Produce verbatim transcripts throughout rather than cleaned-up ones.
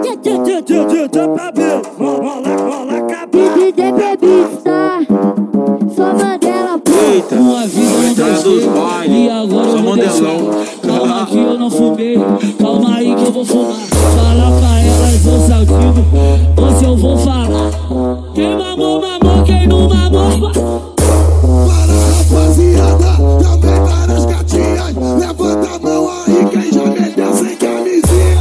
D P Bista, só Mandela, pô. Eita, uma vida dos bailes, e agora eu vou deixar. Calma que eu não fumei, calma aí que eu vou fumar. Fala pra elas, eu saltivo, hoje eu vou falar. Quem mamou, mamou, quem não mamou. Para rapaziada, também várias gatinhas. Levanta a mão aí, quem já meteu sem camisinha.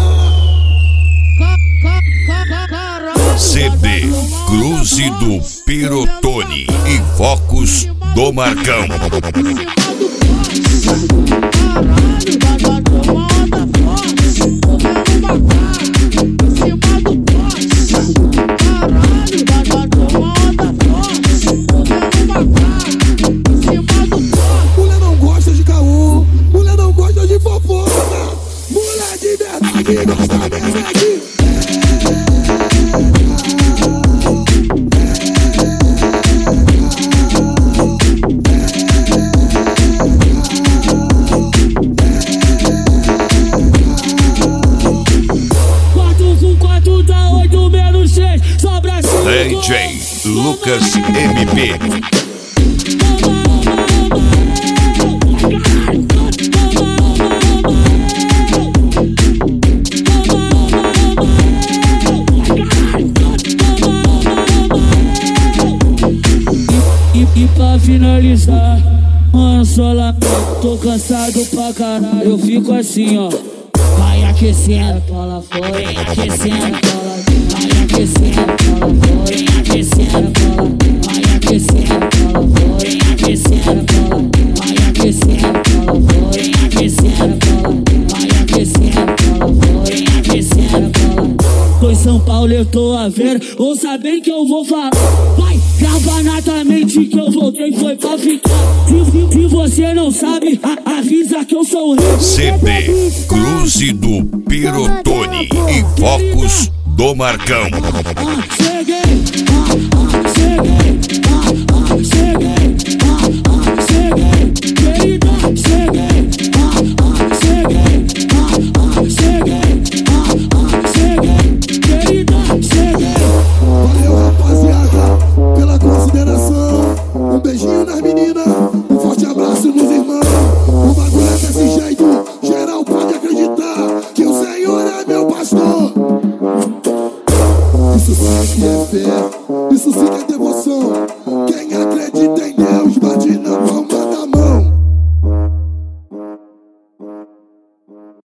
C D Cruze do Pirotone e Focos do Marcão. Mulher não gosta de caô, mulher não gosta de fofoca. Mulher de verdade gosta mesmo é de... D J Lucas M P. E, e pra finalizar, mano, só lá, tô cansado pra caralho. Eu fico assim, ó. Vai aquecendo pra lá fora, vem aquecendo pra lá. Vai aquecendo pra lá fora, vem aquecendo pra lá. Vai aquecendo pra lá fora, vem aquecendo pra lá. Vai aquecendo pra lá fora, vem aquecendo pra lá. Vai aquecendo pra lá fora, vem aquecendo pra lá. Tô em São Paulo, eu tô a ver, ouça bem que eu vou falar. Vai, grava na tua mente que eu voltei, foi pra ficar. Se, se, se você não sabe, a, avisa que eu sou o rei. C D Cruze do Pirotone e Focos do Marcão. Ah, cheguei, ah, ah, cheguei, ah, ah, cheguei, ah, ah, cheguei, querida, cheguei, ah, ah, cheguei, ah, ah, cheguei, ah, ah, cheguei, querida, cheguei. Valeu, rapaziada, pela consideração. Um beijinho nas meninas, um forte abraço nos irmãos. O bagulho é desse jeito, geral pode acreditar que o Senhor é meu pastor.